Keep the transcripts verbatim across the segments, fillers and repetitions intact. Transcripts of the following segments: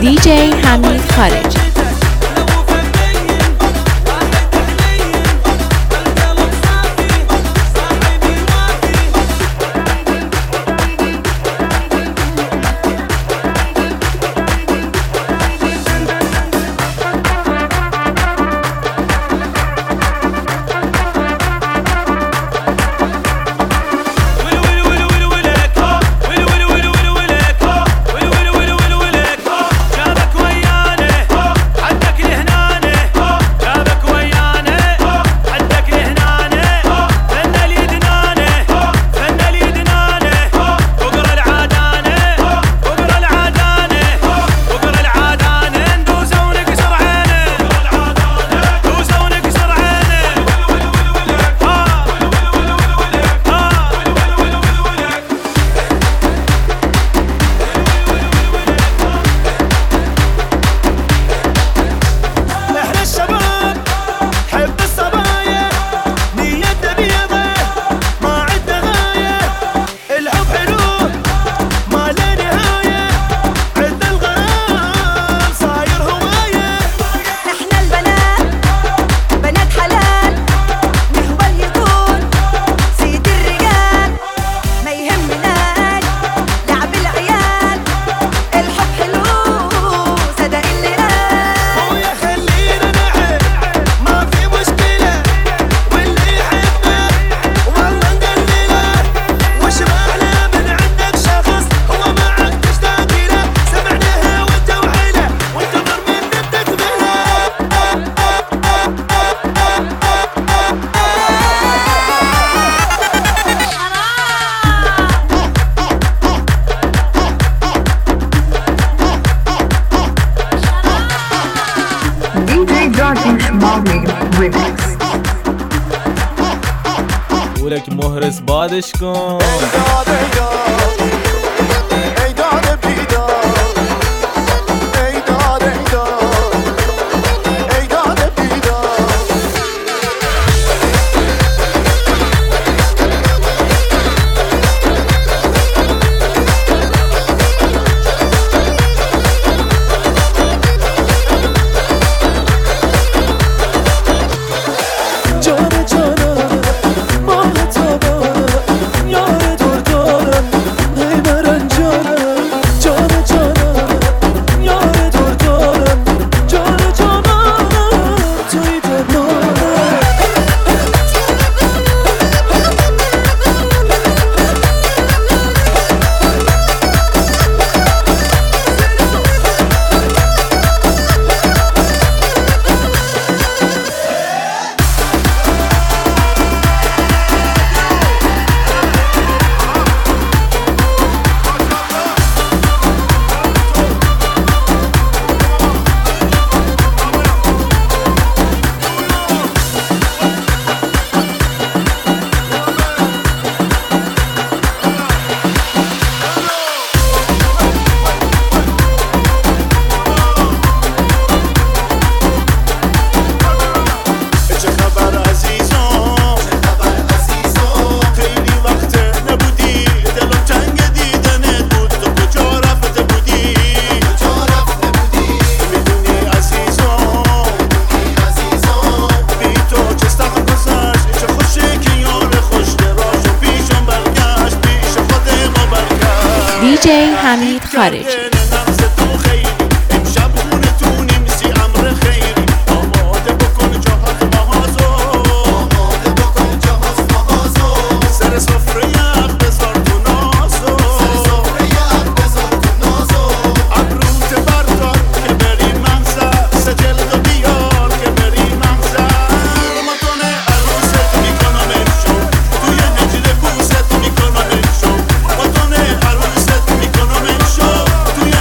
دی جی حمید خارجی. ولك مهرس بادش کن. دی جی حمید خارجی. توی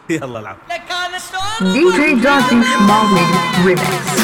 يلا العب. دي جي دارتي شمالي ريمكس.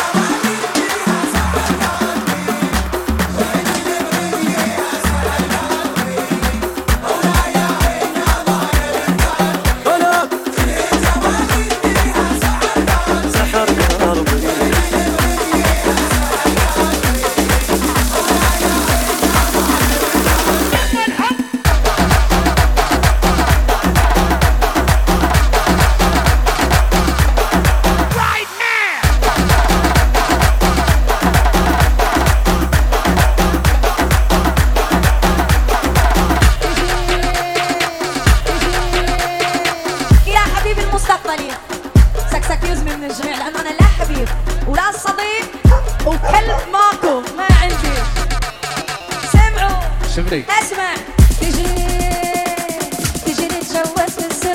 شفري اسمع تجي تجي نتجوز بالسر،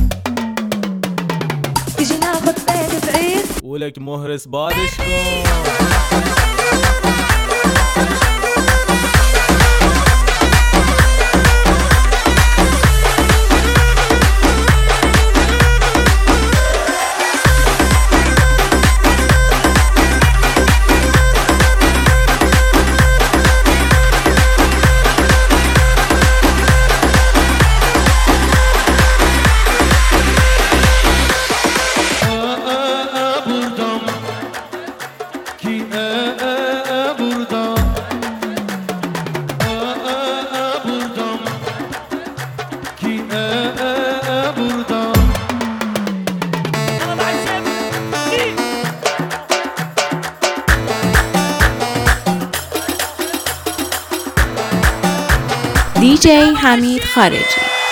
تجي ناخد بيت بعيد ولك مهرس بادشكم. دی جی حمید خارجی.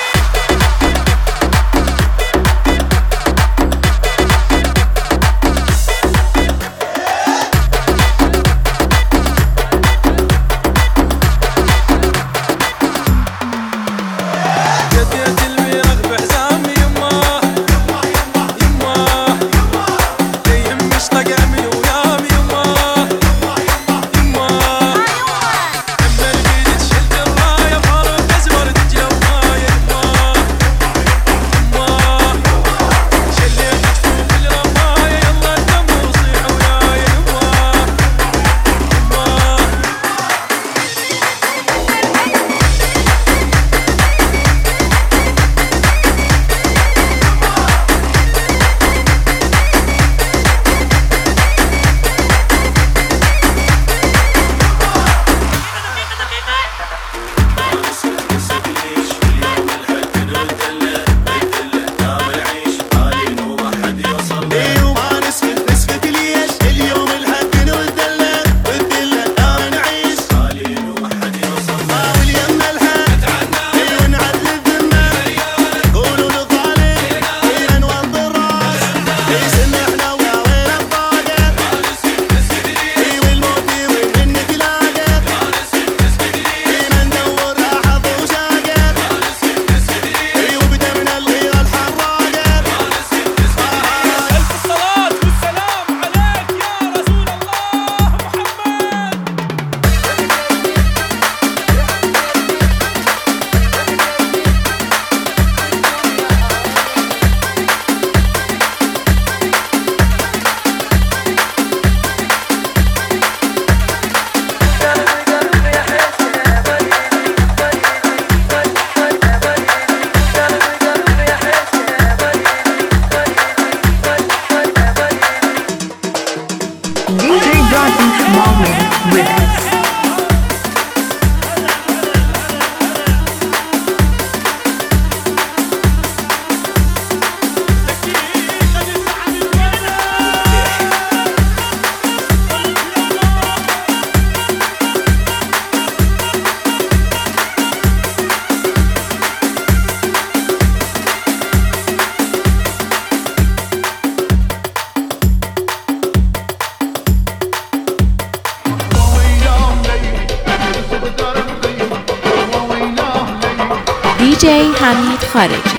دی جی حمید خارجی.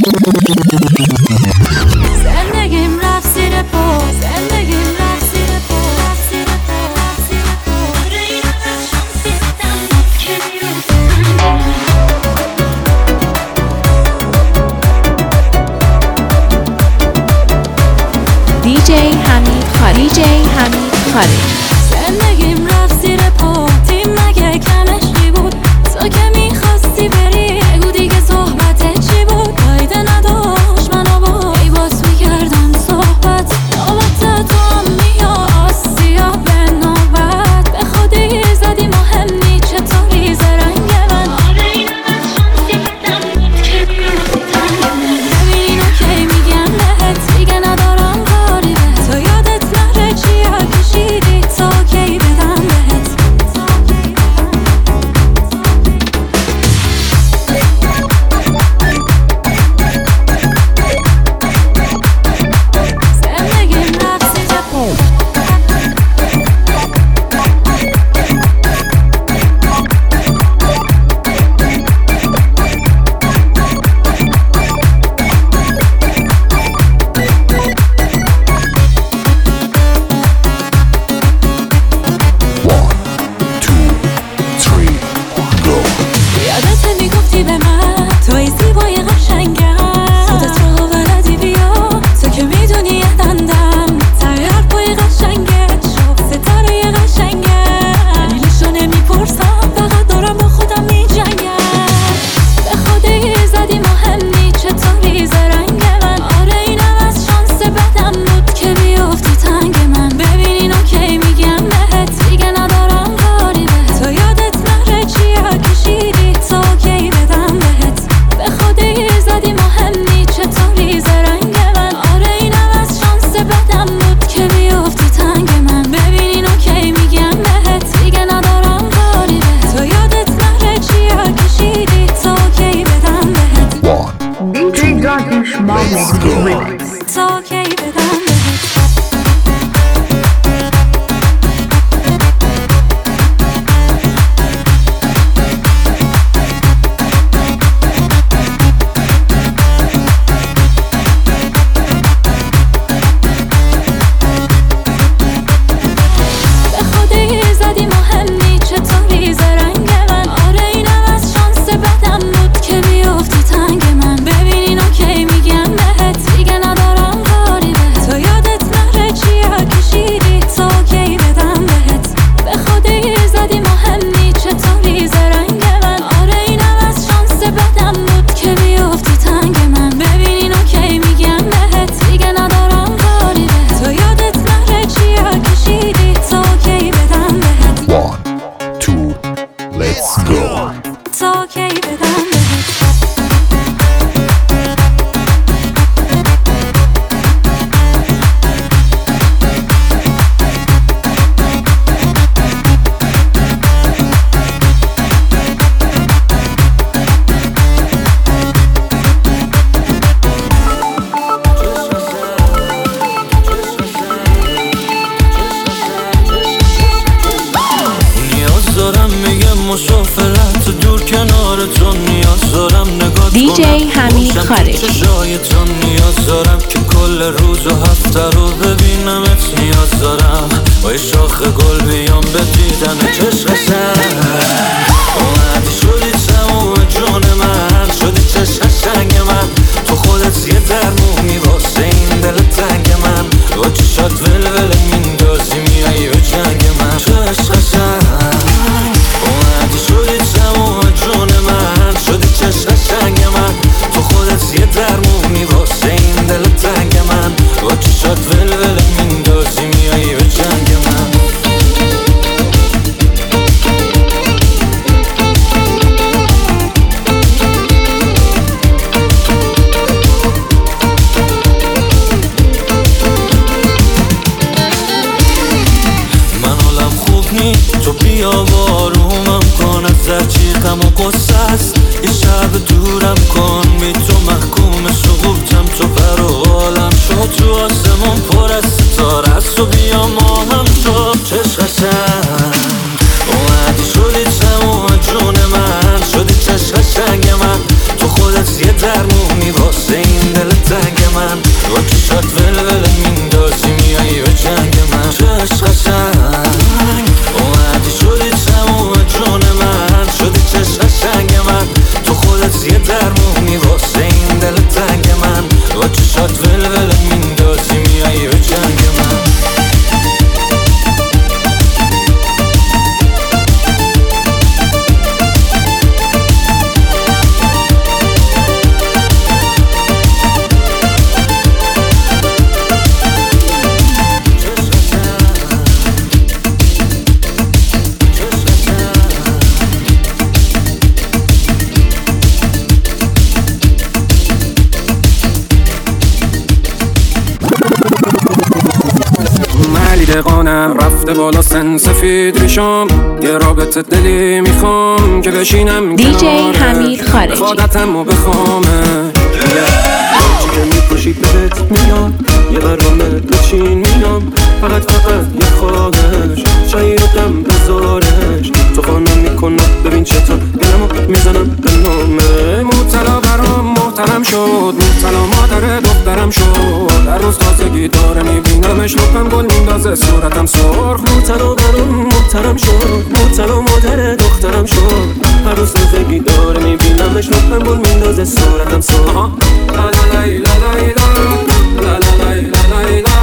زندگیم رفت زیر پا زندگیم رفت زیر پا رفت زیر پا رفت زیر پا آره این از شانسی بدم بود که دی جی حمید خارجی دی جی حمید خارجی زندگیم رفت زیر پا تیم مگه کمشی بود تو که میخواستی بری بگو دیگه صحبت چی بود فایده نداشت منو با ای باز میکردم صحبت نوبت تو هم میاد آسیا به نوبت به خودی زدی مهم نی چطوری زرنگ من آره این از شانسی بدم بود که بیرفتی تنگ من ببین اینو کی میگم بهت دیگه ندارم کاری به تو یادت نره چیا کشیدی تا کی بدم بهت زندگیم رفت زیر پا یادت میگفتی به من توی زیبای قشنگم خودت رو بلدی بیا تو که میدونی یدندم تای حرفای قشنگت شب ستاره قشنگم دلیلشو نمیپرسم فقط دارم با خودم میجنگم به خودی زدی مهم نی چطوری زرنگ من آره اینم از شانس بدم بود که بیفتی تنگ من ببین اینو کی میگم بهت دیگه ندارم کاری به تو یادت نره چیا کشیدی تا کی بدم بهت به خودی زدی مهم نی چطوری زرنگ من آره اینم از شانس بدم بود که بیفتی تنگ من ببین اینو کی میگم بهت دیگه ندارم کاری به تو یادت نره چیا کشیدی تا کی بدم بهت دی جی Darkish Mohammed Remix. تا کی بدم بهت به خودی زدی مهم نی چطوری زرنگ من آره اینم از شانس بدم بود که بیفتی تنگ من ببین اینو کی میگم بهت دیگه ندارم کاری به تو یادت نره چیا کشیدی تا کی بدم بهت به خودی زدی مهم نی چطوری زرنگ من آره اینم از شانس بدم بود که بیفتی تنگ من ببین اینو کی میگم بهت دیگه ندارم کاری به تو یادت نره چیا کشیدی تا کی بدم بهت One, two, let's go. تا کی بدم بهت نیاز دارم میگم مسافرت دور کنارتون نیاز دارم نگاه دی جی حمید خارجی. چشایتون نیاز دارم که کل روز و هفته رو ببینمت نیاز دارم با یه شاخ گل بیام به دیدن چشم سر اومدی شدی تموم جون من شدی چشم قشنگ من تو خودت یه درمونی واسه این دل تنگ من با چشات ولول میندازی میایی به جنگ من چشم قشنگ اومدی شدی تموم جون من شدی چشم قشنگ من تو خودت یه درمونی واسه این دل تنگ من با چشات ولول میندازی میایی به جنگ من تو بیا بارومم کن از زرچیقم و قصه است یه شب دورم کن بی تو محکوم سقوطم تو پر و عالم شد تو آسمون پر از ستاره است و بیا ما هم شد چشم قشنگ اومدی شدی تموم جون من شدی چشم قشنگ من تو خودت یه درمونی واسه منم رفته بالا سن سفید ریشم، یه رابطه دلی میخوام که بشینم دی جی کناره حمید خارجی. بخوادتم و بخوامه چی که میپوشی بهت میاد، یه برنامه بچین میام، فقط فقط یه خواهش شایدم بذارش تو خانم میکنم ببین چطور دلمو میزنم به نامه. مبتلا برام محترم شد، مبتلا مادر دخترم شد، در روز تازگی داره میبینمش لپم گل میندازه صورتم سرخ. مبتلا برام محترم شد، مبتلا مادر دخترم شد، هر روز تازگی داره میبینمش لپم گل میندازه صورتم سرخ. لا لا لا لا لا لا لا لا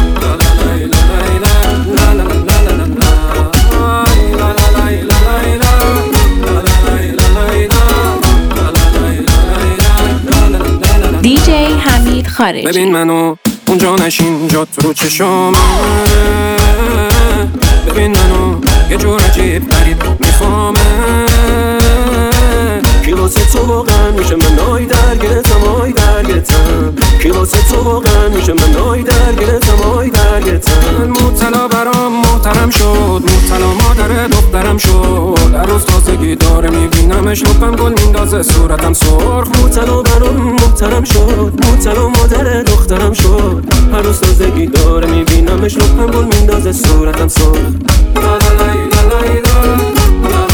دی جی حمید خارجی. ببین منو اونجا نشین جات رو چشام، ببین منو یه جور عجیب غریب میخوامه، کی واسه تو واقعا میشه من آی درگرتم آی درگرتم، کی واسه تو واقعا میشه من آی درگرتم آی درگرتم. مبتلا برام محترم شد، مبتلا مادر دخترم شد، در روز تازگی داره میبینمش لپم گل میندازه صورتم سرخ. مبتلا برام محترم شد، مبتلا مادر دخترم شد، هر روز تازگی داره میبینمش لپم گل میندازه صورتم سرخ. لا لا لا لا لا لا